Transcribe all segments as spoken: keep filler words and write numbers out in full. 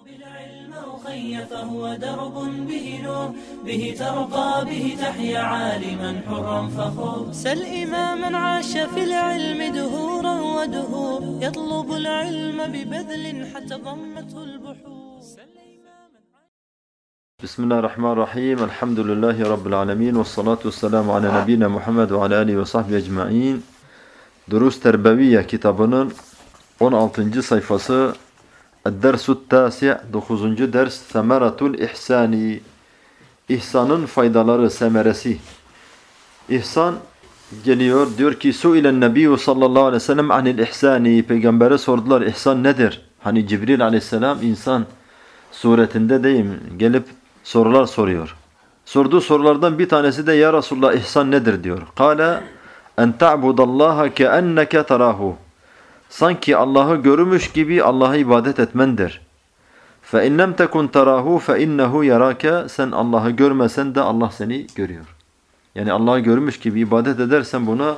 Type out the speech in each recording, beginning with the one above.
بالعلم أخي فهو درب به نور به ترقى به تحيا عالما حرا فخور سل إماما عاش في العلم دهورا ودهور يطلب العلم ببذل حتى ضمته البحور. بسم الله الرحمن الرحيم. الحمد لله رب العالمين والصلاة والسلام على نبينا Muhammed ve ala alihi ve sahbihi ecmaîn. Durus Terbeviye kitabının on altıncı sayfası Ed-Dersut Tasi' dokuzuncu ders Semeratul İhsani. İhsanın faydaları, semeresi. İhsan geliyor, diyor ki Su'ilen Nebiyyü sallallahu aleyhi ve sellem anil ihsani. Peygamber'e sordular, ihsan nedir? Hani Cibril aleyhisselam insan suretinde değil mi? Gelip sorular soruyor. Sorduğu sorulardan bir tanesi de ya Resulullah ihsan nedir diyor. Kale en ta'budallaha keenneke terahu. Sanki Allah'ı görmüş gibi Allah'a ibadet etmendir. Fe in lem tekun terahu fe innehu yarake. Sen Allah'ı görmesen de Allah seni görüyor. Yani Allah'ı görmüş gibi ibadet edersen buna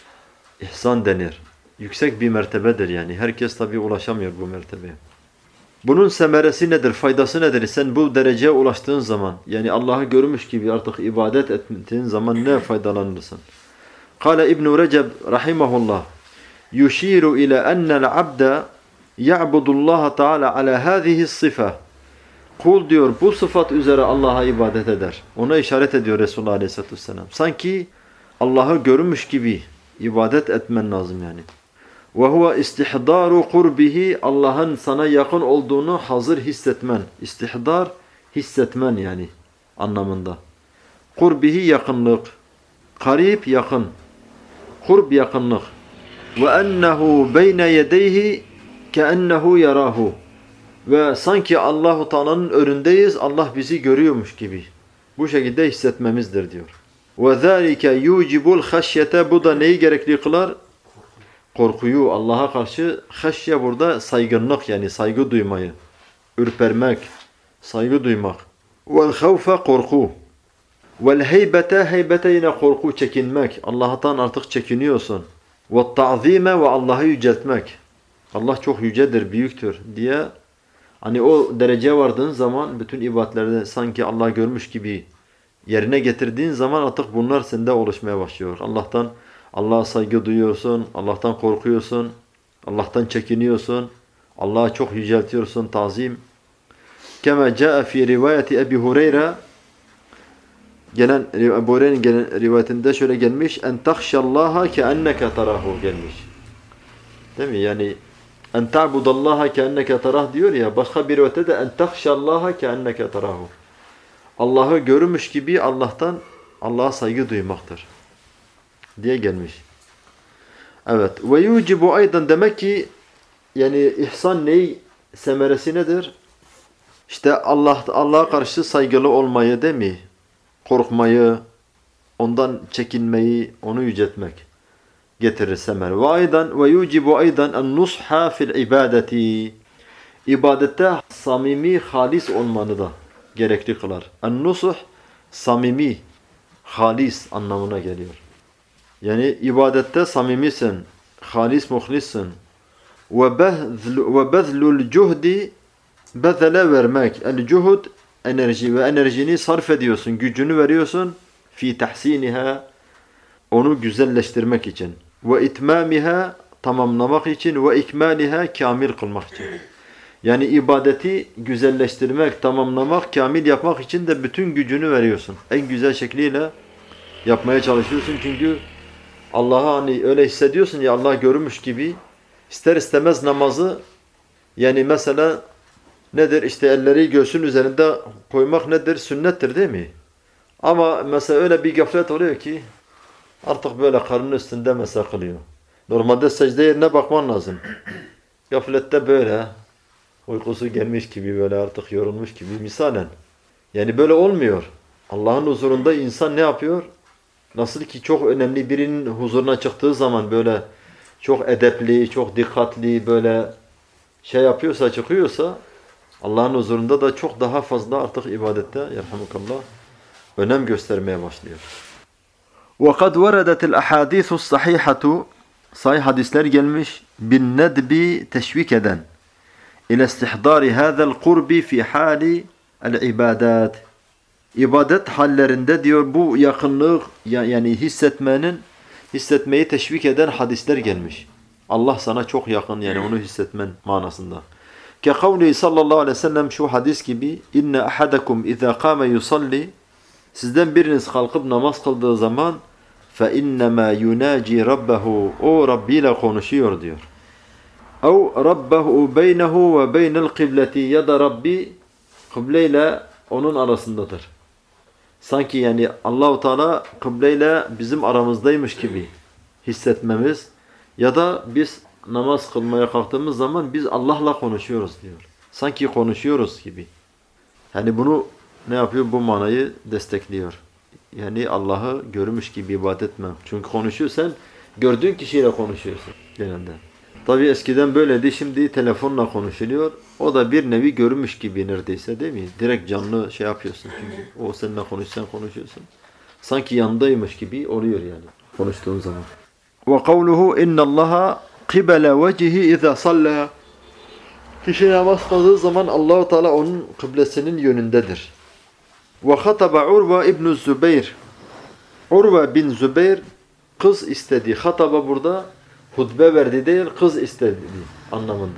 ihsan denir. Yüksek bir mertebedir yani. Herkes tabii ulaşamıyor bu mertebeye. Bunun semeresi nedir? Faydası nedir? Sen bu dereceye ulaştığın zaman, yani Allah'ı görmüş gibi artık ibadet ettiğin zaman ne faydalanırsın? Kale İbn Recep rahimahullah yushiru ila ennel abde ya'budullaha Teala ala hâzihi sıfa. Kul diyor bu sıfat üzere Allah'a ibadet eder. Ona işaret ediyor Resulullah Aleyhisselatü Vesselam. Sanki Allah'ı görmüş gibi ibadet etmen lazım yani. Ve huve istihdaru kurbihi. Allah'ın sana yakın olduğunu hazır hissetmen. İstihdar hissetmen yani anlamında. Kurbihi yakınlık. Karib yakın. Kurb yakınlık. Ve ennehu beyne yedeyhi keennehu yarahu. Ve sanki Allahu Teala'nın önündeyiz, Allah bizi görüyormuş gibi. Bu şekilde hissetmemizdir diyor. Ve zâlike yucibul haşyete. Bu da neyi gerekli kılar? Korkuyu, Allah'a karşı haşye burada saygınlık yani saygı duymayı, ürpermek, saygı duymak. Vel havfe korku. Vel heybete, heybete yine korku, çekinmek. Allah'tan artık çekiniyorsun. Ve ta'zime ve Allah'ı yüceltmek. Allah çok yücedir, büyüktür diye. Hani o dereceye vardığın zaman bütün ibadetlerde sanki Allah görmüş gibi yerine getirdiğin zaman artık bunlar sende oluşmaya başlıyor. Allah'tan Allah'a saygı duyuyorsun, Allah'tan korkuyorsun, Allah'tan çekiniyorsun, Allah'ı çok yüceltiyorsun, tazim. Kema caa fi rivayeti Ebi Hureyre, gelen Ebu Hureyre'nin gelen rivayetinde şöyle gelmiş, en tahşallaha keenneke terahu gelmiş. Değil mi? Yani en ta'budallaha keenneke terah diyor ya, başka bir rivayette de en tahşallaha keenneke terahu. Allah'ı görmüş gibi Allah'tan Allah'a saygı duymaktır diye gelmiş. Evet. Ve yucibu aydan, demek ki yani ihsan ney, semeresi nedir? İşte Allah Allah'a karşı saygılı olmayı değil mi? Korkmayı, ondan çekinmeyi, onu yüceltmek getirir semer. Ve aydan ve yucibu aydan en-nusha fil ibadeti. İbadette samimi, halis olmanı da gerekli kılar. En-nusuh samimi, halis anlamına geliyor. Yani ibadette samimisin, halis muhlissin. Ve bezlul cuhdi, bezele vermek. El cuhud enerji ve enerjini sarf ediyorsun, gücünü veriyorsun. Fi tahsiniha, onu güzelleştirmek için. Ve itmamiha, tamamlamak için. Ve ikmaliha, kamil kılmak için. Yani ibadeti güzelleştirmek, tamamlamak, kamil yapmak için de bütün gücünü veriyorsun. En güzel şekliyle yapmaya çalışıyorsun çünkü Allah'a hani öyle hissediyorsun ya, Allah görmüş gibi ister istemez namazı, yani mesela nedir işte elleri göğsün üzerinde koymak nedir? Sünnettir değil mi? Ama mesela öyle bir gaflet oluyor ki artık böyle karnının üstünde mesela kılıyor. Normalde secde yerine bakman lazım. Gaflette böyle uykusu gelmiş gibi, böyle artık yorulmuş gibi misalen. Yani böyle olmuyor. Allah'ın huzurunda insan ne yapıyor? Nasıl ki çok önemli birinin huzuruna çıktığı zaman böyle çok edepli, çok dikkatli böyle şey yapıyorsa, çıkıyorsa Allah'ın huzurunda da çok daha fazla artık ibadette yerhamukallah önem göstermeye başlıyor. وَقَدْ وَرَدَتِ الْأَحَادِيثُ الصَّحِيحَةُ. Sahih hadisler gelmiş bin nedbi teşvik eden, İle istihdari hâzel kurbi fi hâli el-ibadat. İbadet hallerinde diyor bu yakınlık yani hissetmenin hissetmeyi teşvik eden hadisler gelmiş. Allah sana çok yakın yani onu hissetmen manasında. Ke kavli sallallahu aleyhi ve sellem şu hadis gibi inne ahadakum iza kâme yusalli sizden biriniz kalkıp namaz kıldığı zaman fe innema yunaci rabbahu o Rabbi ile konuşuyor diyor. Ev rabbahu beynehu ve beynel kıbleti ya da Rabbi kıbleyle onun arasındadır. Sanki yani Allahu Teala kıbleyle bizim aramızdaymış gibi hissetmemiz ya da biz namaz kılmaya kalktığımız zaman biz Allah'la konuşuyoruz diyor. Sanki konuşuyoruz gibi. Yani bunu ne yapıyor? Bu manayı destekliyor. Yani Allah'ı görmüş gibi ibadet etme. Çünkü konuşuyorsan gördüğün kişiyle konuşuyorsun genelde. Tabii eskiden böyleydi. Şimdi telefonla konuşuluyor. O da bir nevi görmüş gibi neredeyse değil mi? Direkt canlı şey yapıyorsun. Çünkü o seninle konuşsan konuşuyorsun. Sanki yanındaymış gibi oluyor yani konuştuğun zaman. Ve kavluhu innallaha qibala vecihi iza salla. Kişi namaz kıldığı zaman Allahu Teala onun kıblesinin yönündedir. Ve hataba Urva ibn Zübeyr. Urva bin Zübeyr kız istedi. Hataba burada hutbe verdi değil, kız istedi anlamında.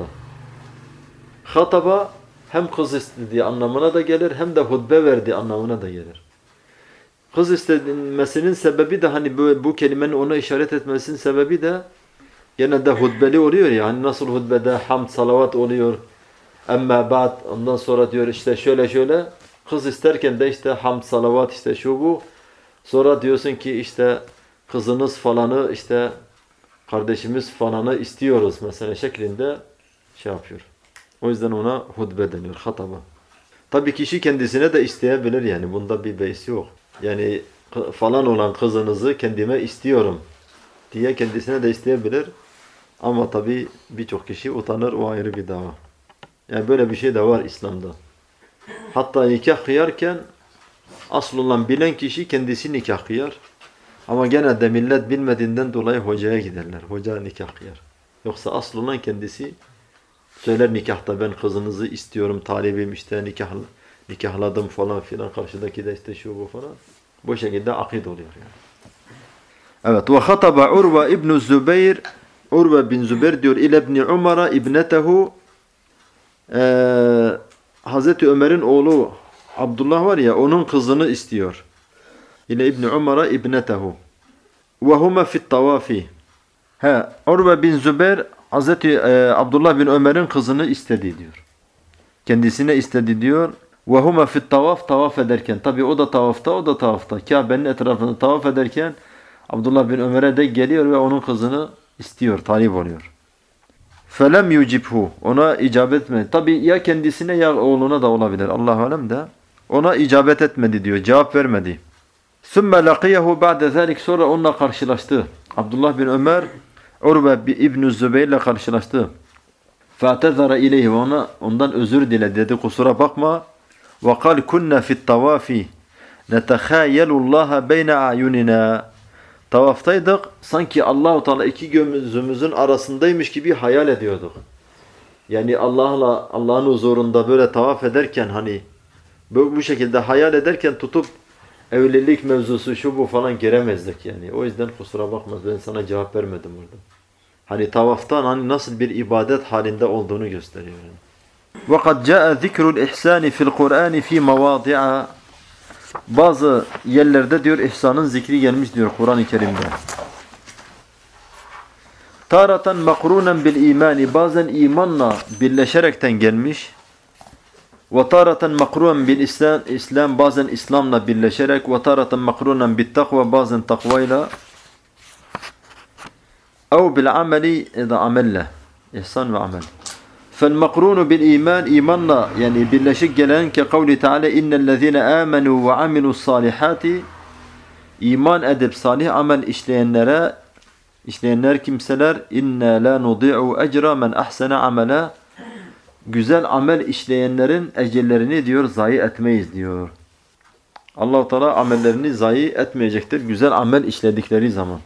Hataba hem kız istediği anlamına da gelir hem de hutbe verdi anlamına da gelir. Kız istenmesinin sebebi de hani bu, bu kelimenin ona işaret etmesinin sebebi de genelde hutbeli oluyor ya. Hani nasıl hutbede hamd, salavat oluyor. Emme ba'd ondan sonra diyor işte şöyle şöyle. Kız isterken de işte hamd, salavat işte şu bu. Sonra diyorsun ki işte kızınız falanı işte kardeşimiz falanı istiyoruz mesela şeklinde şey yapıyor. O yüzden ona hutbe deniyor, hataba. Tabii kişi kendisine de isteyebilir yani. Bunda bir beis yok. Yani falan olan kızınızı kendime istiyorum diye kendisine de isteyebilir. Ama tabii birçok kişi utanır, o ayrı bir dava. Yani böyle bir şey de var İslam'da. Hatta nikah kıyarken asıl olan bilen kişi kendisi nikah kıyar. Ama genelde millet bilmediğinden dolayı hocaya giderler. Hoca nikah kıyar. Yoksa asıl olan kendisi söyler nikahta ben kızınızı istiyorum, talibim işte nikah, nikahladım falan filan. Karşıdaki de işte şu bu falan. Bu şekilde akid oluyor yani. Evet. Ve hataba Urva ibn Zübeyr. Urva bin Zübeyr diyor ile ibn Umar'a ibnetehu ee, Hazreti Ömer'in oğlu Abdullah var ya onun kızını istiyor. İle İbn Umar'a ibnetehu. Ve huma fi't tavafi. He, Urve bin Zübeyr Hazreti e, Abdullah bin Ömer'in kızını istedi diyor. Kendisine istedi diyor. Ve huma fi't tavaf tavaf ederken. Tabi o da tavafta, o da tavafta. Kabe'nin etrafında tavaf ederken Abdullah bin Ömer'e de geliyor ve onun kızını istiyor, talip oluyor. Felem yucibhu. Ona icabet etmedi. Tabi ya kendisine ya oğluna da olabilir. Allahu alem de. Ona icabet etmedi diyor. Cevap vermedi. Sümme laqiyehu ba'de zalik sonra onunla karşılaştı. Abdullah bin Ömer Urve ibn Zübeyr ile karşılaştı. Fa'tezara ileyhi ve ona ondan özür dile dedi. Kusura bakma. Ve kal kunna fi't tavafi netehayelullaha beyne ayunina. Tavaftaydık. Sanki Allah-u Teala iki gözümüzün arasındaymış gibi hayal ediyorduk. Yani Allah'la Allah'ın huzurunda böyle tavaf ederken hani bu, bu şekilde hayal ederken tutup evlilik mevzusu şu bu falan giremezdik yani. O yüzden kusura bakma ben sana cevap vermedim orada. Hani tavaftan hani nasıl bir ibadet halinde olduğunu gösteriyor. Yani. وَقَدْ جَاءَ ذِكْرُ الْإِحْسَانِ فِي الْقُرْآنِ فِي مَوَاضِعَ Bazı yerlerde diyor ihsanın zikri gelmiş diyor Kur'an-ı Kerim'de. Taratan makrunen bil imani bazen imanla birleşerekten gelmiş. Ve taratan makrunen bil İslam İslam bazen İslam'la birleşerek ve taratan makrunen bit takva bazen takvayla. Ev bil ameli da amelle. İhsan ve amel. Fel makrunu bil iman imanla yani birleşik gelen ki kavli Teala innellezine amenu ve amilus salihati iman edip salih amel işleyenlere işleyenler kimseler inna la nudi'u ecra men ahsana amela güzel amel işleyenlerin ecirlerini diyor zayi etmeyiz diyor. Allah-u Teala amellerini zayi etmeyecektir güzel amel işledikleri zaman.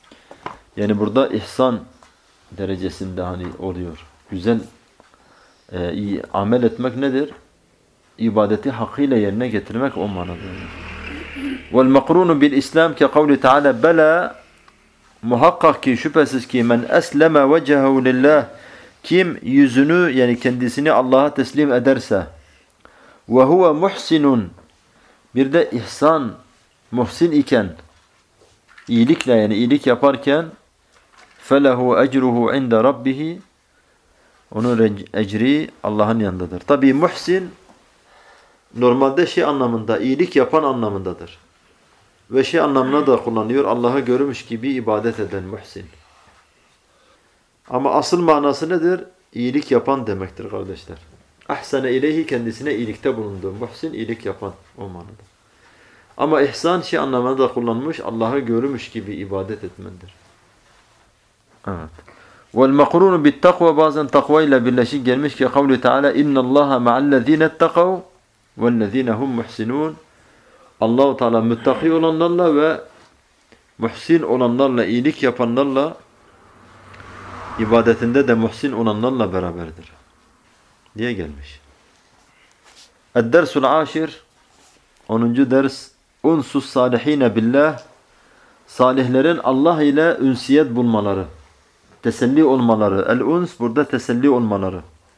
Yani burada ihsan derecesinde hani oluyor. Güzel e, iyi, amel etmek nedir? İbadeti hakkıyla yerine getirmek o manadadır. وَالْمَقْرُونُ بِالْإِسْلَامِ كَقَوْلِ تَعَالَى بَلَا muhakkak ki şüphesiz ki men esleme vecehu lillah, kim yüzünü yani kendisini Allah'a teslim ederse ve huve muhsinun, bir de ihsan muhsin iken, iyilikle yani iyilik yaparken, felehu ecruhu inde rabbihi, onun ecri Allah'ın yanındadır. Tabi muhsin normalde şey anlamında, iyilik yapan anlamındadır. Ve şey anlamına da kullanıyor, Allah'ı görmüş gibi ibadet eden muhsin. Ama asıl manası nedir? İyilik yapan demektir kardeşler. Ahsene ileyhi, kendisine iyilikte bulundu. Muhsin iyilik yapan o manada. Ama ihsan şey anlamına da kullanmış, Allah'ı görmüş gibi ibadet etmendir. Evet. وَالْمَقْرُونُ بِالتَّقْوَ, bazen takva ile birleşik gelmiş ki kavlu Teala اِنَّ اللّٰهَ مَعَ الَّذ۪ينَ اتَّقَوْا وَالَّذ۪ينَ hum muhsinun. Allah-u Teala müttaki olanlarla ve muhsin olanlarla, iyilik yapanlarla, ibadetinde de muhsin olanlarla beraberdir diye gelmiş. Ed-dersul aşir, onuncu ders, unsus salihine billah, salihlerin Allah ile ünsiyet bulmaları, teselli olmaları. El-uns burada teselli olmaları.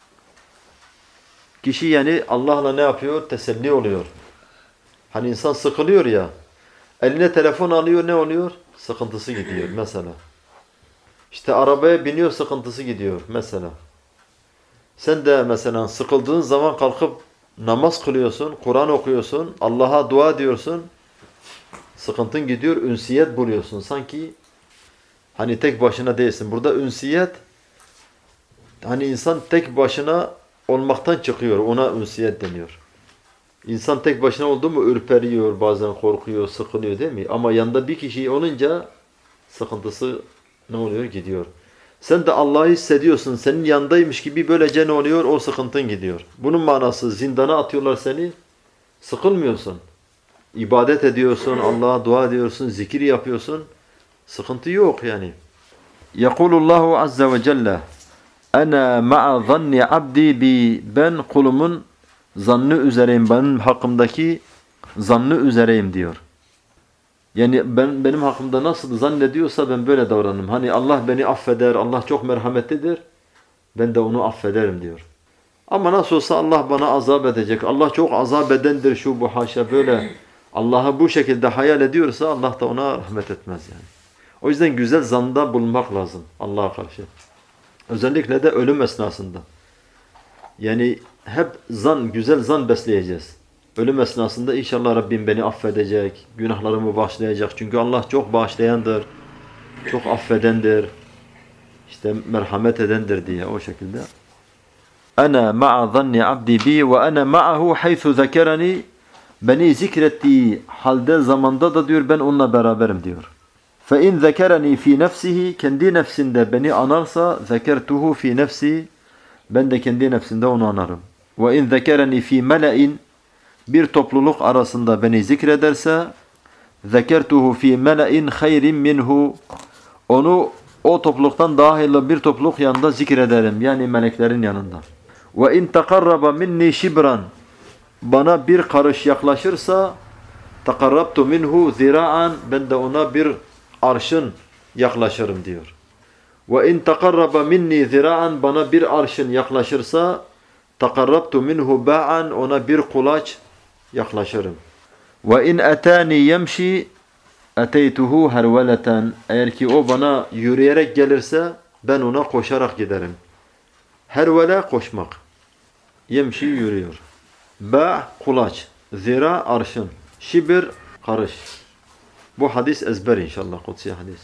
Kişi yani Allah'la ne yapıyor? Teselli oluyor. Hani insan sıkılıyor ya, eline telefon alıyor, ne oluyor? Sıkıntısı gidiyor mesela. İşte arabaya biniyor, sıkıntısı gidiyor mesela. Sen de mesela sıkıldığın zaman kalkıp namaz kılıyorsun, Kur'an okuyorsun, Allah'a dua ediyorsun. Sıkıntın gidiyor, ünsiyet buluyorsun. Sanki hani tek başına değilsin. Burada ünsiyet, hani insan tek başına olmaktan çıkıyor, ona ünsiyet deniyor. İnsan tek başına oldu mu ürperiyor, bazen korkuyor, sıkılıyor değil mi? Ama yanında bir kişi olunca sıkıntısı ne oluyor? Gidiyor. Sen de Allah'ı hissediyorsun, senin yanındaymış gibi, böylece ne oluyor? O sıkıntın gidiyor. Bunun manası, zindana atıyorlar seni, sıkılmıyorsun. İbadet ediyorsun, Allah'a dua ediyorsun, zikir yapıyorsun. Sıkıntı yok yani. Yekulullahu azze ve celle ana ma'a zanni abdi bi, ben kulumun zannı üzereyim, benim hakkımdaki zannı üzereyim diyor. Yani ben benim hakkımda nasıl zannediyorsa ben böyle davranırım. Hani Allah beni affeder, Allah çok merhametlidir, ben de onu affederim diyor. Ama nasıl olsa Allah bana azap edecek, Allah çok azap edendir, şu bu haşa, böyle Allah'ı bu şekilde hayal ediyorsa Allah da ona rahmet etmez yani. O yüzden güzel zanda bulunmak lazım Allah'a karşı. Özellikle de ölüm esnasında. Yani hep zan, güzel zan besleyeceğiz. Ölüm esnasında inşallah Rabbim beni affedecek, günahlarımı bağışlayacak. Çünkü Allah çok bağışlayandır, çok affedendir, işte merhamet edendir diye o şekilde. Ana ma'a zanni abdi bi ve ana ma'ahu haythu zekerani, beni zikrettiği halde, zamanda da diyor ben onunla beraberim diyor. Fe in zekerani fi nefsihi, kendi nefsinde beni anarsa, zekertuhu fi nefsi, ben de kendi nefsinde onu anarım. Ve in zekerani fi mele'in, bir topluluk arasında beni zikrederse, zekertuhu fi mele'in hayrin minhu, onu o topluluktan daha hayırlı bir topluluk yanında zikrederim, yani meleklerin yanında. Ve in takarraba minni şibran, bana bir karış yaklaşırsa, takarrabtu minhu zira'an, ben de ona bir arşın yaklaşırım diyor. Ve in takarraba minni zira'an, bana bir arşın yaklaşırsa, takarrabtu minhu ba'an, ona bir kulaç yaklaşırım. Ve in atani yemşi ateytuhu herveleten, eğer ki o bana yürüyerek gelirse ben ona koşarak giderim. Hervele koşmak, yemşi yürüyor. Ba kulaç, zira arşın, şibir karış. Bu hadis ezber inşallah, kutsi hadis.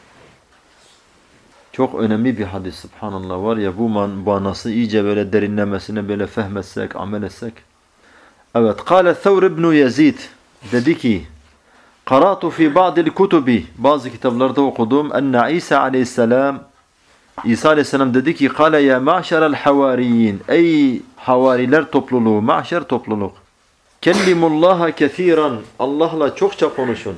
Çok önemli bir hadis, subhanallah, var ya, bu manası iyice böyle derinlemesine böyle fehmetsek, amel etsek. Evet, kâle Thawr ibn Yazid, dedi ki, qara'tu fi ba'dil kutubi, bazı kitaplarda okudum, enne İsa aleyhisselam, İsa aleyhisselam dedi ki, kâle ya ma'şerel havariyin, ey havariler topluluğu, ma'şer topluluk, kellimullaha kethiran, Allah'la çokça konuşun.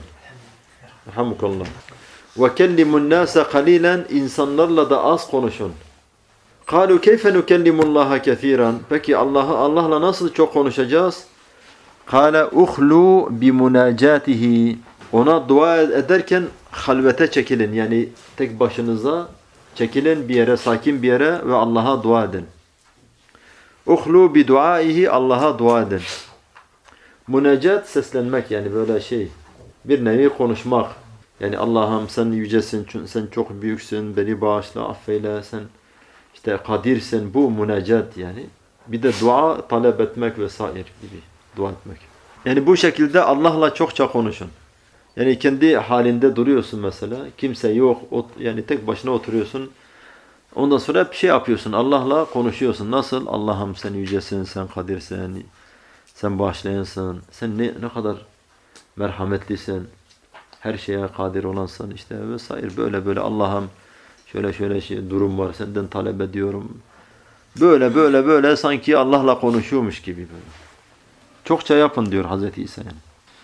Rahmukallah. Ve kellimun nâse kalilen, insanlarla da az konuşun. قالوا كيف نكلم الله كثيرا. Peki Allah'ı Allah'la nasıl çok konuşacağız? قال اخلوا بمناجاته. Ona dua ederken halvete çekilin. Yani tek başınıza çekilin bir yere, sakin bir yere ve Allah'a dua edin. Uhlu bi duaihi. Allah'a dua edin. Münacat seslenmek, yani böyle şey, bir nevi konuşmak. Yani Allah'ım sen yücesin, sen çok büyüksün, beni bağışla, affeyle, sen işte kadirsin. Bu münacat yani. Bir de dua talep etmek vesaire gibi dua etmek. Yani bu şekilde Allah'la çokça konuşun. Yani kendi halinde duruyorsun mesela. Kimse yok. Yani tek başına oturuyorsun. Ondan sonra hep şey yapıyorsun. Allah'la konuşuyorsun. Nasıl? Allah'ım sen yücesin, sen kadirsin, sen bağışlayansın. Sen ne, ne kadar merhametlisin. Her şeye kadir olansın işte vesaire. Böyle böyle Allah'ım şöyle şöyle şey, durum var. Senden talep ediyorum. Böyle böyle böyle sanki Allah'la konuşuyormuş gibi böyle. Çokça yapın diyor Hazreti İsa yani.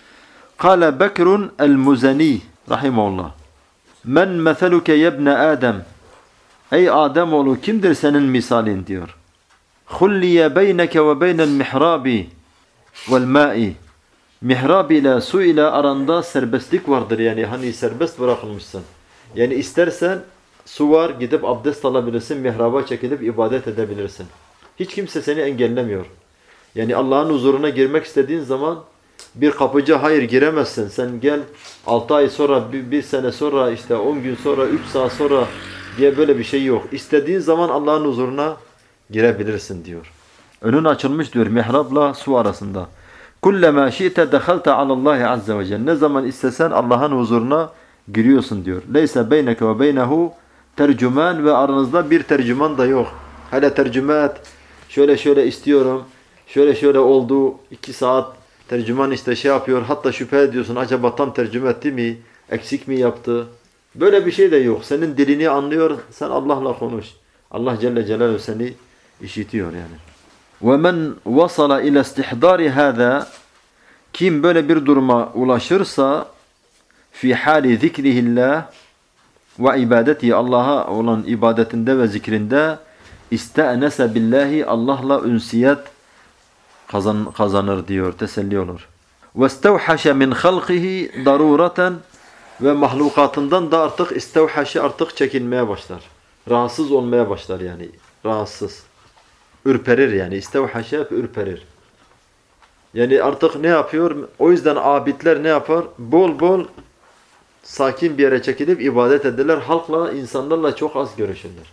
Kâle Bekrun el-Muzani rahimahullah. Men meseluke yebne Adem. Ey Ademoğlu kimdir senin misalin diyor. Hulliye beyneke ve beynel mihrabi vel ma'i. Mihrab ile su ile aranda serbestlik vardır yani hani serbest bırakılmışsın. Yani istersen su var gidip abdest alabilirsin, mihraba çekilip ibadet edebilirsin. Hiç kimse seni engellemiyor. Yani Allah'ın huzuruna girmek istediğin zaman bir kapıcı hayır giremezsin. Sen gel altı ay sonra, bir, bir sene sonra, işte on gün sonra, üç saat sonra diye böyle bir şey yok. İstediğin zaman Allah'ın huzuruna girebilirsin diyor. Önün açılmış diyor mihrabla su arasında. Kullama şi'te dehalta alallahi azze ve celle. Ne zaman istesen Allah'ın huzuruna giriyorsun diyor. Leysa beyneke ve beynehu tercüman ve aranızda bir tercüman da yok. Hele tercüme et. Şöyle şöyle istiyorum. Şöyle şöyle oldu. iki saat tercüman işte şey yapıyor. Hatta şüphe ediyorsun. Acaba tam tercüme etti mi? Eksik mi yaptı? Böyle bir şey de yok. Senin dilini anlıyor. Sen Allah'la konuş. Allah Celle Celaluhu seni işitiyor yani. وَمَنْ وَصَلَ اِلَى اسْتِحْضَارِ هَذَا. Kim böyle bir duruma ulaşırsa fi hali zikrihillah ve ibadeti, Allah'a olan ibadetinde ve zikrinde iste'nese billahi, Allah'la ünsiyet kazan, kazanır diyor, teselli olur. وَاسْتَوْحَشَ مِنْ خَلْقِهِ darureten, ve mahlukatından da artık istevhaşi artık çekinmeye başlar. Rahatsız olmaya başlar yani. Rahatsız. Ürperir yani. İstevhaşi hep ürperir. Yani artık ne yapıyor? O yüzden abidler ne yapar? Bol bol sakin bir yere çekilip ibadet ederler. Halkla, insanlarla çok az görüşürler.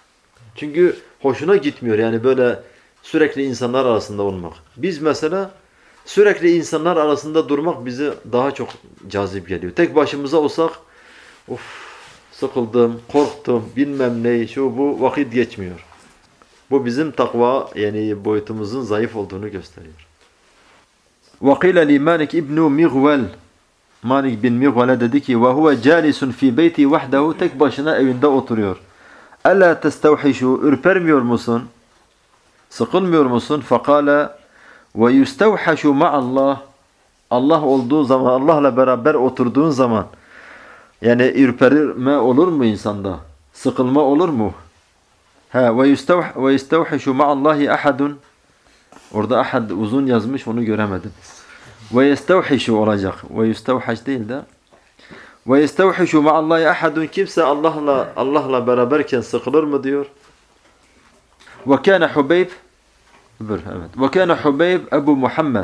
Çünkü hoşuna gitmiyor yani böyle sürekli insanlar arasında olmak. Biz mesela sürekli insanlar arasında durmak bize daha çok cazip geliyor. Tek başımıza olsak of sıkıldım, korktum, bilmem ne, şu bu vakit geçmiyor. Bu bizim takva yani boyutumuzun zayıf olduğunu gösteriyor. وَقِيلَ لِمَالِكْ İbn Mighwal. Malik bin Mighwal'e dedi ki وَهُوَ جَالِسٌ فِي بَيْتِ وَحْدَهُ. Tek başına evinde oturuyor. أَلَا تَسْتَوْحِشُ. Ürpermiyor musun? Sıkılmıyor musun? فَقَالَ وَيُسْتَوْحَشُ مَعَ اللّٰهِ. Allah olduğu zaman, Allah'la beraber oturduğun zaman yani ürperme olur mu insanda? Sıkılma olur mu? Ha ve yestevhishu ma'allahi ahadun. Orada ahad uzun yazmış, onu göremedim. Ve yestevhishu olacak. Ve yestevhish değil de. Ve yestevhishu ma'allahi ahadun. Kimse Allah'la Allah'la beraberken sıkılır mı diyor. Ve kana Hubeyb evet. Ve kana Hubeyb Ebu Muhammed.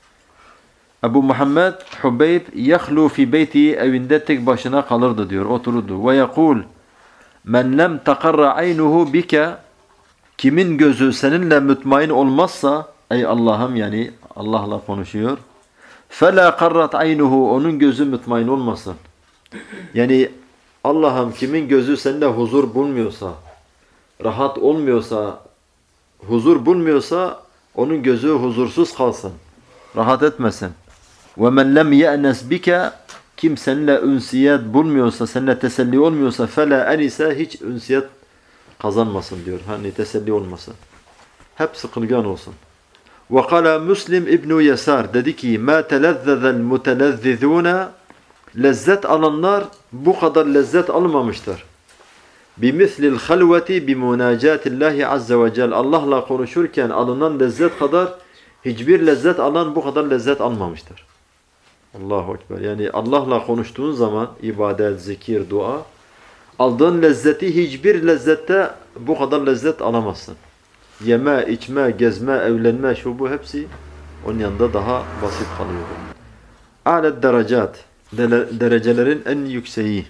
Ebu Muhammed Hubeyb yahlu fi beyti, evinde tek başına kalırdı diyor, otururdu. Ve yekul men lem takarra aynuhu bike. Kimin gözü seninle mutmain olmazsa, ey Allah'ım yani Allah'la konuşuyor. Fela karrat aynuhu, onun gözü mutmain olmasın. Yani Allah'ım kimin gözü seninle huzur bulmuyorsa, rahat olmuyorsa, huzur bulmuyorsa onun gözü huzursuz kalsın. Rahat etmesin. Ve men lem ye'nes bike, kim seninle ünsiyet bulmuyorsa, seninle teselli olmuyorsa fela enise, hiç ünsiyet kazanmasın diyor. Hani teselli olmasın. Hep sıkılgan olsun. Ve kâle Müslim İbn Yesar dedi ki mâ telezzezel mutelezzizûne, lezzet alanlar bu kadar lezzet almamıştır. Bimislil halveti bimunacatillahi azze ve cel. Allah'la konuşurken alınan lezzet kadar hiçbir lezzet alan bu kadar lezzet almamıştır. Allahu Ekber. Yani Allah'la konuştuğun zaman ibadet, zikir, dua, aldığın lezzeti hiçbir lezzette bu kadar lezzet alamazsın. Yeme, içme, gezme, evlenme, şu bu hepsi onun yanında daha basit kalıyor. A'led derecat, derecelerin en yükseği.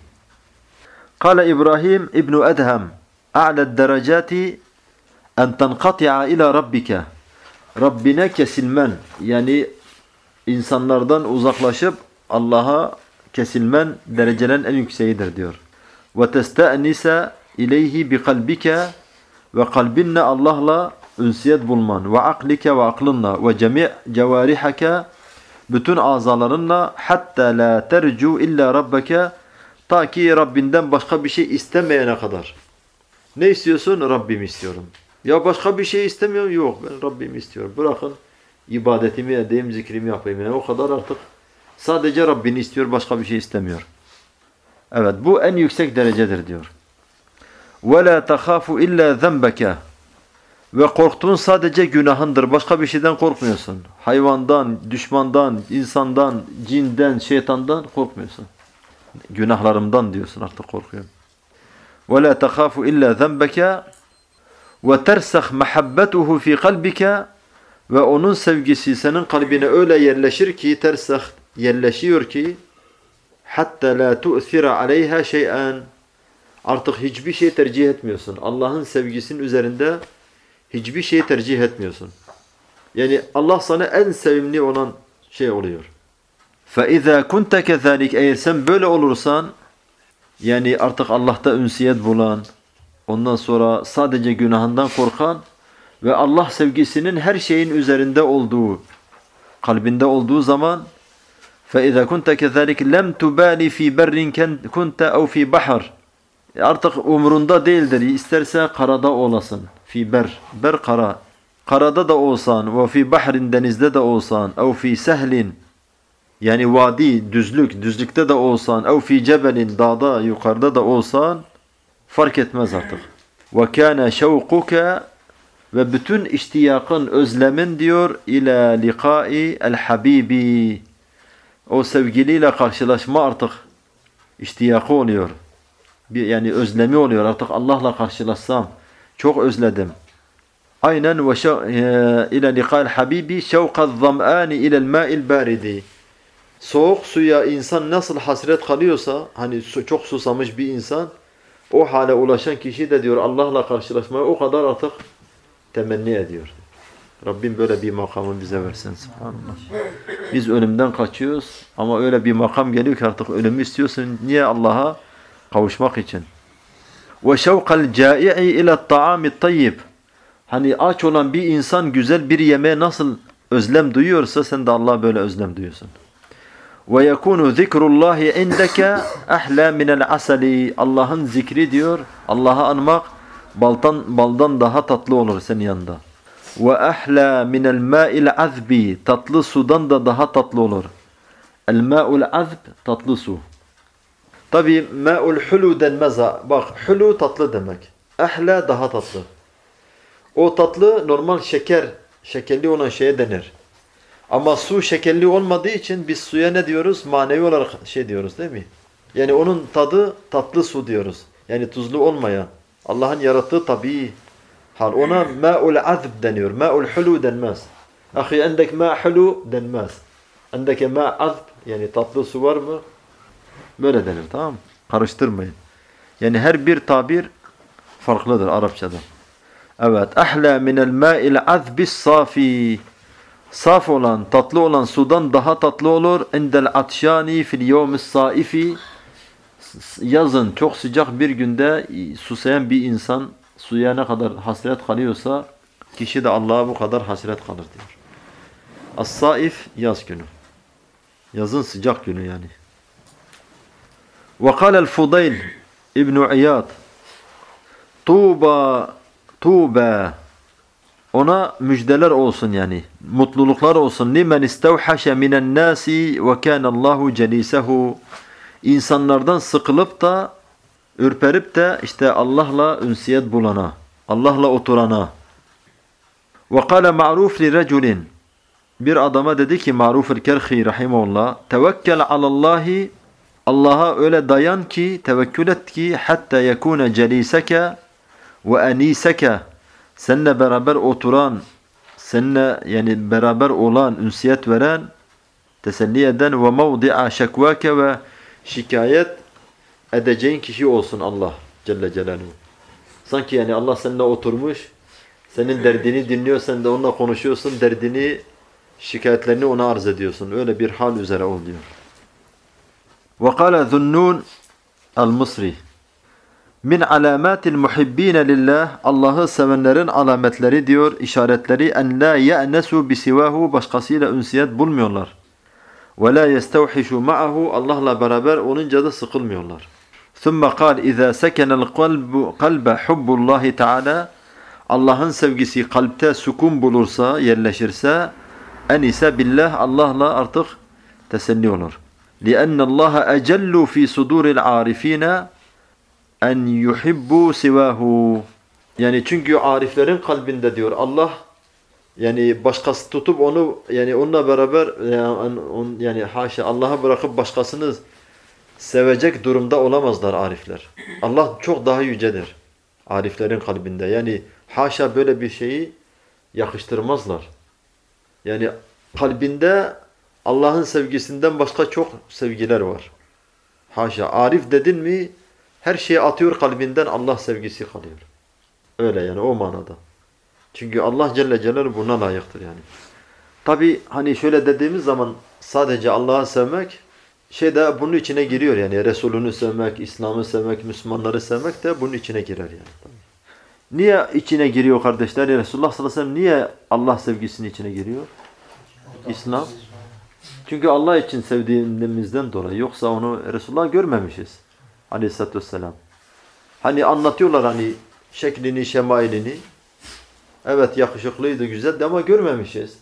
Kale İbrahim İbn Edhem, a'led derecati en tenqati'a ila rabbike. Rabbine kesilmen, yani insanlardan uzaklaşıp Allah'a kesilmen derecelerin en yükseğidir diyor. Ve testa'nise ileyhi bi kalbike, ve kalbinle Allah'la ünsiyet bulman, ve aklike ve aklınla, ve cemi' cevarihake, bütün azalarınla, hatta la tercu illa rabbeke, ta ki Rabbinden başka bir şey istemeyene kadar. Ne istiyorsun? Rabbimi istiyorum. Ya başka bir şey istemiyorum. Yok, ben Rabbimi istiyorum. Bırakın ibadetimi edeyim, zikrimi yapayım. Yani o kadar artık sadece Rabbini istiyor, başka bir şey istemiyor. Evet, bu en yüksek derecedir diyor. وَلَا تَخَافُ اِلَّا ذَنْبَكَ. Ve korktuğun sadece günahındır. Başka bir şeyden korkmuyorsun. Hayvandan, düşmandan, insandan, cinden, şeytandan korkmuyorsun. Günahlarımdan diyorsun, artık korkuyorum. وَلَا تَخَافُ اِلَّا ذَنْبَكَ وَتَرْسَخْ مَحَبَّتُهُ فِي قَلْبِكَ. Ve onun sevgisi senin kalbine öyle yerleşir ki, tersah yerleşiyor ki, hatta la tu'thira aleyha şey'an. Artık hiçbir şey tercih etmiyorsun. Allah'ın sevgisinin üzerinde hiçbir şey tercih etmiyorsun. Yani Allah sana en sevimli olan şey oluyor. فَاِذَا كُنْتَ كَذَٰلِكَ. Eğer sen böyle olursan, yani artık Allah'ta ünsiyet bulan, ondan sonra sadece günahından korkan ve Allah sevgisinin her şeyin üzerinde olduğu, kalbinde olduğu zaman, فَاِذَا كُنْتَ كَذَٰلِكَ لَمْ تُبَالِ ف۪ي بَرٍّ كُنْتَ اَوْ ف۪ي بَحَرٍ. Artık umrunda değildir. İsterse karada olasın. Fi ber. Ber kara. Karada da olsan, ve fi bahrin, denizde de olsan, ev fi sehlin, yani vadi, düzlük, düzlükte de olsan, ev fi cebelin, dağda, yukarıda da olsan, fark etmez artık. Ve kâne şevkuke, ve bütün iştiyakın, özlemin diyor, ila liqai el habibi. O sevgiliyle karşılaşma artık iştiyakı oluyor. Bir, yani özlemi oluyor. Artık Allah'la karşılaşsam çok özledim. Aynen ve ila liqa'il habibi şevka'z zam'ani ila'l ma'il baridi. Soğuk suya insan nasıl hasret kalıyorsa, hani su, çok susamış bir insan, o hale ulaşan kişi de diyor Allah'la karşılaşmayı o kadar artık temenni ediyor. Rabbim böyle bir makamı bize versin. Subhanallah. Biz ölümden kaçıyoruz ama öyle bir makam geliyor ki artık ölümü istiyorsun. Niye? Allah'a kavuşmak için. Ve şevkal cai'i ila ta'amit tayyib. Hani aç olan bir insan güzel bir yemeğe nasıl özlem duyuyorsa sen de Allah'a böyle özlem duyuyorsun. Ve yekunu zikrullahi indeke ahla minel asali. Allah'ın zikri diyor, Allah'ı anmak baldan baldan daha tatlı olur senin yanında. Ve ahla minel ma'il azbi. Tatlı sudan da daha tatlı olur. El ma'ul azb, tatlı su. Tabi ma'ul hulu denmez. Bak, hulu tatlı demek. Ahla daha tatlı. O tatlı normal şeker, şekerli olan şeye denir. Ama su şekerli olmadığı için biz suya ne diyoruz? Manevi olarak şey diyoruz değil mi? Yani onun tadı tatlı su diyoruz. Yani tuzlu olmayan. Allah'ın yarattığı tabii hal. Ona ma'ul azb deniyor. Ma'ul hulu denmez. Ahi endek ma' hulu denmez. Endeke ma' azb, yani tatlı su var mı? Böyle denir, tamam mı? Karıştırmayın. Yani her bir tabir farklıdır Arapçada. Evet. Ahla minel ma'il azbis safi. Saf olan, tatlı olan sudan daha tatlı olur. Endel atşani fil yevmis saifi. Yazın çok sıcak bir günde susayan bir insan suya ne kadar hasret kalıyorsa kişi de Allah'a bu kadar hasret kalır diyor. As-saif, yaz günü. Yazın sıcak günü yani. وقال الفضيل ابن عياض Tuğba, Tuğba, ona müjdeler olsun yani, mutluluklar olsun. Limen istevhaşe minen nasi ve kana Allahu celisehu. İnsanlardan sıkılıp da Ürperip de işte Allah'la ünsiyet bulana, Allah'la oturana. وَقَالَ مَعْرُوفْ لِرَجُلٍ Bir adama dedi ki Ma'ruf el-Kerhi rahimahullah, tevekkel alallahi, Allah'a öyle dayan ki, tevekkül et ki, hatta yekune celiseke ve aniseke, seninle beraber oturan, seninle yani beraber olan, ünsiyet veren, teselli eden ve mevdi'a şekvake ve şikayet edeceğin kişi olsun Allah Celle Celaluhu. Sanki yani Allah seninle oturmuş, senin derdini dinliyor, sen de onunla konuşuyorsun, derdini, şikayetlerini ona arz ediyorsun. Öyle bir hal üzere ol diyor. وَقَالَ ذُنُّونَ el-Mısri Min alamatil muhibbine lillah, Allah'ı sevenlerin alametleri diyor, işaretleri, en la ye'nesu bisivahu, başkasıyla ünsiyet bulmuyorlar. Ve la yestevhishu ma'ahu, Allah'la beraber olunca da sıkılmıyorlar. Thumma قال اذا سكن القلب قلب حب الله تعالى, Allah'ın sevgisi kalpte sükun bulursa, yerleşirse, enise billah, Allah'la artık teselli olur. لِأَنَّ اللّٰهَ اَجَلُّ ف۪ي صُدُورِ الْعَارِف۪ينَ en yuhibbu sivahu. Yani çünkü ariflerin kalbinde diyor Allah, yani başkası tutup onu, yani onunla beraber yani, on, yani haşa Allah'a bırakıp başkasını sevecek durumda olamazlar arifler. Allah çok daha yücedir ariflerin kalbinde. Yani haşa böyle bir şeyi yakıştırmazlar. Yani kalbinde Allah'ın sevgisinden başka çok sevgiler var. Haşa arif dedin mi her şeyi atıyor kalbinden, Allah sevgisi kalıyor. Öyle yani o manada. Çünkü Allah Celle Celaluhu buna layıktır yani. Tabi hani şöyle dediğimiz zaman sadece Allah'ı sevmek şey de bunun içine giriyor yani. Resulünü sevmek, İslam'ı sevmek, Müslümanları sevmek de bunun içine girer yani. Niye içine giriyor kardeşler? Resulullah sallallahu aleyhi ve sellem niye Allah sevgisinin içine giriyor? İslam. Çünkü Allah için sevdiğimizden dolayı. Yoksa onu Resulullah görmemişiz. Aleyhisselatü vesselam. Hani anlatıyorlar hani şeklini, şemailini. Evet yakışıklıydı, güzeldi ama görmemişiz.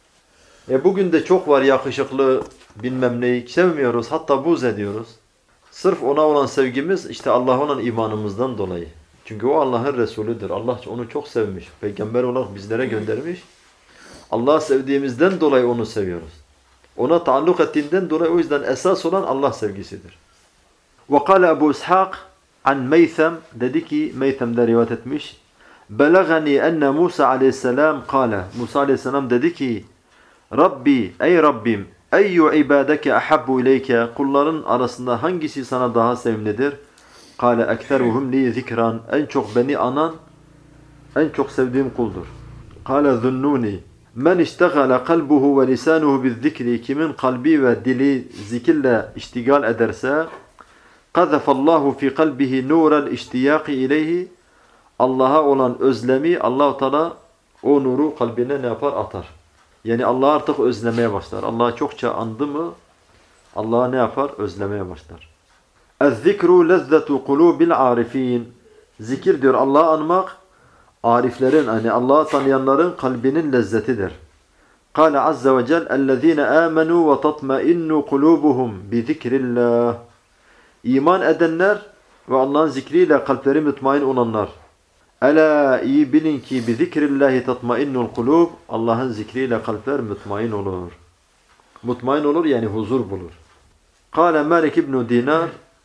E bugün de çok var yakışıklı bilmem neyi sevmiyoruz. Hatta buz ediyoruz. Sırf ona olan sevgimiz işte Allah'a olan imanımızdan dolayı. Çünkü o Allah'ın Resulüdür. Allah onu çok sevmiş. Peygamber olarak bizlere göndermiş. Allah'ı sevdiğimizden dolayı onu seviyoruz. Ona taalluk ettiğinden dolayı o yüzden esas olan Allah sevgisidir. وقال Ebu İshak an Meytham, dedi ki Meytham'da rivayet etmiş. Belagani enne Musa aleyhisselam kâle. Musa aleyhisselam dedi ki Rabbi, ey Rabbim, eyyu ibadeke ahabbu ileyke, kulların arasında hangisi sana daha sevimlidir? Kâle ekteruhum li zikran, en çok beni anan en çok sevdiğim kuldur. Kâle zunnuni, men iştegale kalbuhu ve lisanuhu bizzikri, kimin kalbi ve dili zikirle iştigal ederse qazafallahu fi kalbihi nurel iştiyaqi ileyhi, Allah'a olan özlemi Allah-u Teala o nuru kalbine ne yapar? Atar. Yani Allah'ı artık özlemeye başlar. Allah'ı çokça andı mı Allah'ı ne yapar? Özlemeye başlar. Ez-zikru lezzetu kulubil arifin. Zikir diyor Allah'ı anmak ariflerin, hani Allah'ı tanıyanların kalbinin lezzetidir. Kâle azze ve cel ellezîne âmenû ve tatmainnu kulûbuhum bi zikrillah. İman edenler ve Allah'ın zikriyle kalpleri mutmain olanlar. Ela, iyi bilin ki bi zikrillahi tatmainnul kulub, Allah'ın zikriyle kalpler mutmain olur. Mutmain olur yani huzur bulur. Kâle Malik ibn Dinar,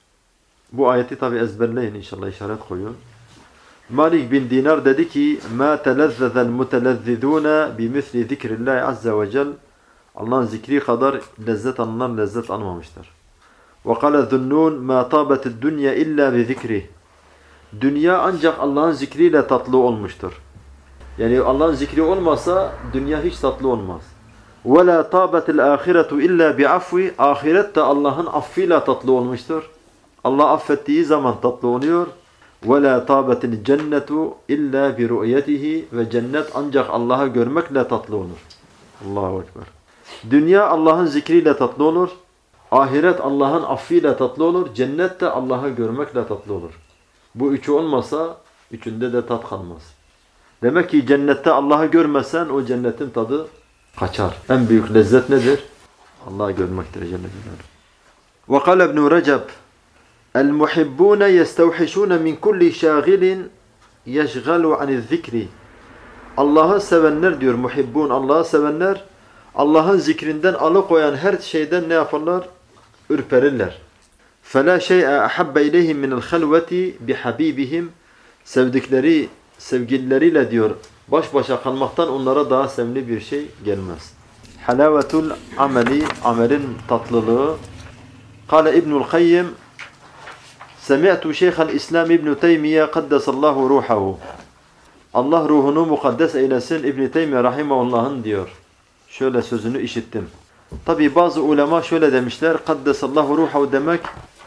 bu ayeti tabi ezberleyin inşallah, işaret koyun. Malik bin Dinar dedi ki ma telezzezel mutelezzidûne bimisli zikrillahi azze ve cel, Allah'ın zikri kadar lezzet alınan lezzet almamıştır. Ve kâle zunnûn ma tâbetid dünya illa bi zikri. Dünya ancak Allah'ın zikriyle tatlı olmuştur. Yani Allah'ın zikri olmasa dünya hiç tatlı olmaz. وَلَا طَابَتِ الْآخِرَةُ اِلَّا بِعَفْوِ. Ahiret de Allah'ın affıyla tatlı olmuştur. Allah affettiği zaman tatlı oluyor. وَلَا طَابَتِ الْجَنَّةُ اِلَّا بِرُؤْيَتِهِ. Ve cennet ancak Allah'ı görmekle tatlı olur. Allahu Ekber. Dünya Allah'ın zikriyle tatlı olur. Ahiret Allah'ın affıyla tatlı olur. Cennet de Allah'ı görmekle tatlı olur. Bu üçü olmasa üçünde de tat kalmaz. Demek ki cennette Allah'ı görmezsen o cennetin tadı kaçar. En büyük lezzet nedir? Allah'ı görmektir Celle Celaluhu. Ve kâle İbn-i Recep المحبون يستوحشون من كل شاغل يشغل عن الذكر. Allah'ı sevenler diyor muhibbun, Allah'ı sevenler Allah'ın zikrinden alıkoyan her şeyden ne yaparlar? Ürperirler. فَلَا شَيْءَ أَحَبَّ اِلَيْهِمْ مِنَ الْخَلْوَةِ بِحَب۪يبِهِمْ. Sevdikleri, sevgilileriyle diyor baş başa kalmaktan onlara daha sevimli bir şey gelmez. Halavetul ameli, amelin tatlılığı. Kale İbnül Kayyim Semi'tu Şeyh'el İslam İbn Teymiye Kaddesallahu ruhahu. Allah ruhunu mukaddes eylesin İbn Teymiye rahimehullah'ın diyor. Şöyle sözünü işittim. Tabi bazı ulema şöyle demişler. Kaddesallahu ruhahu demek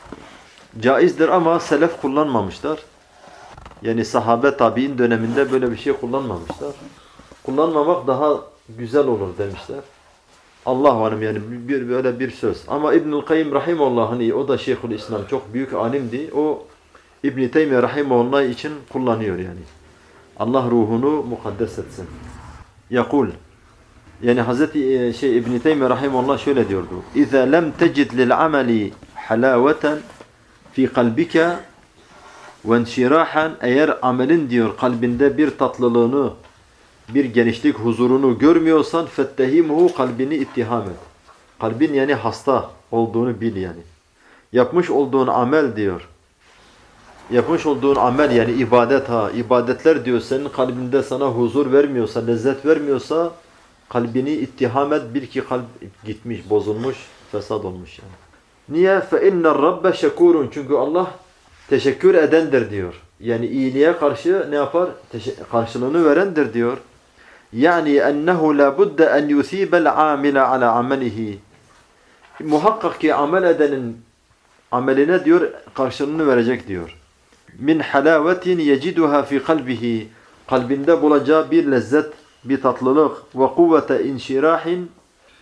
caizdir ama selef kullanmamışlar. Yani sahabe tabi'in döneminde böyle bir şey kullanmamışlar. Kullanmamak daha güzel olur demişler. Allah varım yani bir böyle bir söz. Ama İbnül Kayyim rahimehullah'ın, o da Şeyhülislam, çok büyük alimdi. O İbn Teymiye rahimehullah için kullanıyor yani. Allah ruhunu mukaddes etsin. Yakul. Yani Hazreti şey İbn Teymiye rahimehullah şöyle diyordu. İza lem tecid lil ameli halaveten fi kalbika ve enşirahan, eğer amelin diyor kalbinde bir tatlılığını, bir genişlik, huzurunu görmüyorsan fettehimuhu, kalbini ittiham et. Kalbin yani hasta olduğunu bil yani. Yapmış olduğun amel diyor. Yapmış olduğun amel yani ibadet ha. İbadetler diyor senin kalbinde sana huzur vermiyorsa, lezzet vermiyorsa kalbini ittiham et. Bil ki kalp gitmiş, bozulmuş, fesat olmuş yani. Niye? فَاِنَّ الرَّبَّ شَكُورٌ. Çünkü Allah teşekkür edendir diyor. Yani iyiliğe karşı ne yapar? Teşe karşılığını verendir diyor. Yani ennehu la budde en yusibel amile ala amelihi. Muhakkak ki amel edenin ameline diyor karşılığını verecek diyor. Min halavetin yeciduha fi kalbihi. Kalbinde bulacağı bir lezzet, bir tatlılık ve kuvvete inşirahin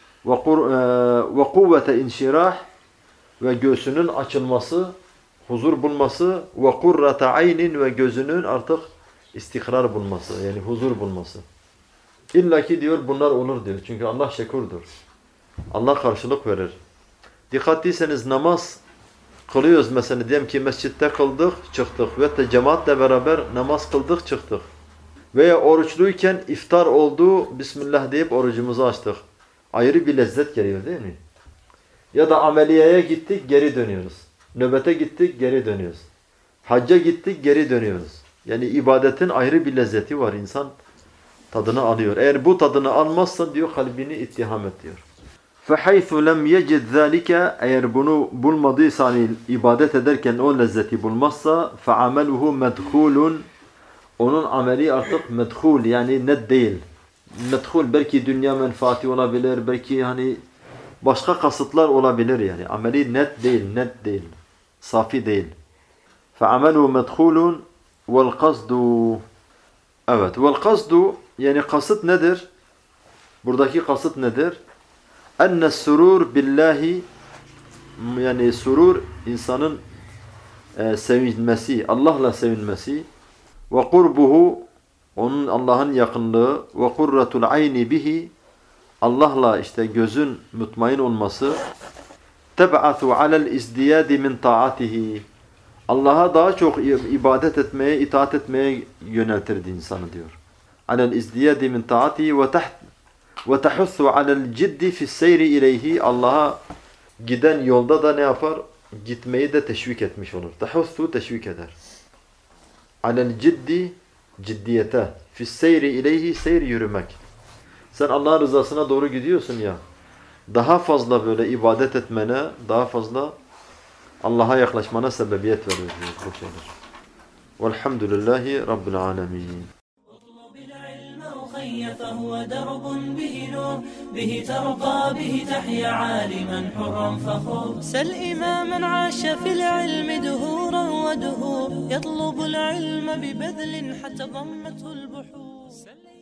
ve kuvvete inşirah ve göğsünün açılması, huzur bulması ve kurrate aynin ve gözünün artık istikrar bulması, yani huzur bulması. İlla ki diyor bunlar olur diyor. Çünkü Allah şekurdur. Allah karşılık verir. Dikkatliyseniz namaz kılıyoruz mesela, diyelim ki mescitte kıldık, çıktık ve de cemaatle beraber namaz kıldık, çıktık. Veya oruçluyken iftar oldu, Bismillah deyip orucumuzu açtık. Ayrı bir lezzet geliyor değil mi? Ya da ameliyeye gittik, geri dönüyoruz. Nöbete gittik, geri dönüyoruz. Hacca gittik, geri dönüyoruz. Yani ibadetin ayrı bir lezzeti var. İnsan tadını alıyor. Eğer bu tadını almazsan diyor kalbini ittiham et diyor. فَحَيْثُ لَمْ يَجِدْ ذَٰلِكَ. Eğer bunu bulmadıysa, hani ibadet ederken o lezzeti bulmazsa فَعَمَلُهُ مَدْخُولٌ. Onun ameli artık medhul, yani net değil. Medhul belki dünya menfaati olabilir, belki hani başka kasıtlar olabilir yani. Ameli net değil, net değil. Safi değil. فَعَمَلُهُ مَدْخُولٌ وَالْقَصْدُ. Evet, وَالْقَصْدُ yani kasıt nedir? Buradaki kasıt nedir? اَنَّ surur billahi, yani surur insanın e, sevinmesi, Allah'la sevinmesi ve kurbuhu, onun Allah'ın yakınlığı ve kurratul ayni bihi, Allah'la işte gözün mutmain olması, teb'atu alel izdiyadi min taatihi, Allah'a daha çok ibadet etmeye, itaat etmeye yöneltirdi insanı diyor. Alel izdiyadi min taatihi ve taht ve tahussu alel ciddi fi seyri ileyhi, Allah'a giden yolda da ne yapar? Gitmeyi de teşvik etmiş olur. Tahussu teşvik eder. Alel ciddi, ciddiyete, fi seyri ileyhi, seyir yürümek. Sen Allah'ın rızasına doğru gidiyorsun ya, daha fazla böyle ibadet etmene, daha fazla Allah'a yaklaşmana sebebiyet veriyor bu şeyler. Velhamdülillahi Rabbil alemin. فهو درب به نور به ترقى به تحيا عالما حرا فخور سل إماما عاش في العلم دهورا ودهور يطلب العلم ببذل حتى ضمته البحور